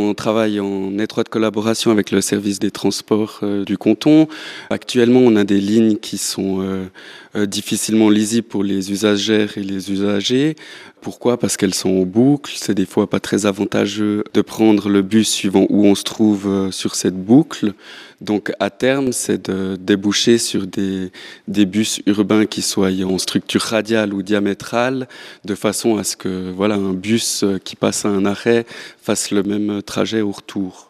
on travaille en étroite collaboration avec le service des transports du canton. Actuellement, on a des lignes qui sont difficilement lisibles pour les usagères et les usagers. Pourquoi? Parce qu'elles sont en boucle. C'est des fois pas très avantageux de prendre le bus suivant où on se trouve sur cette boucle. Donc à terme, c'est de déboucher sur des bus urbains qui soient en structure radiale ou diamétrale, de façon à ce que un bus qui passe à un arrêt fasse le même trajet au retour.